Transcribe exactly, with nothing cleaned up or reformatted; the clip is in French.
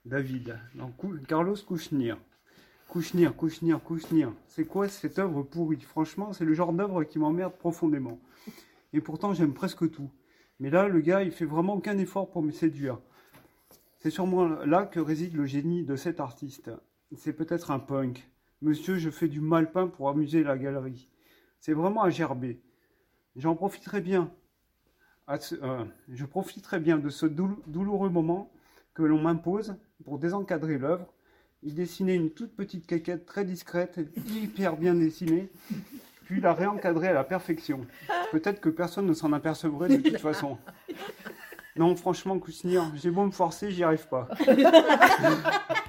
David. Donc, Carlos Kouchnir. Kouchnir, Kouchnir, Kouchnir. C'est quoi cette œuvre pourrie? Franchement, c'est le genre d'œuvre qui m'emmerde profondément. Et pourtant, j'aime presque tout. Mais là, le gars, il fait vraiment aucun effort pour me séduire. C'est sûrement là que réside le génie de cet artiste. C'est peut-être un punk. Monsieur, je fais du malpain pour amuser la galerie. C'est vraiment à gerber. J'en profiterai bien. Ce, euh, je profiterai bien de ce doulou- douloureux moment que l'on m'impose pour désencadrer l'œuvre. Il dessinait une toute petite caquette très discrète, hyper bien dessinée, puis la réencadrer à la perfection. Peut-être que personne ne s'en apercevrait de toute façon. Non, franchement, Kouchnir, j'ai beau me forcer, j'y arrive pas.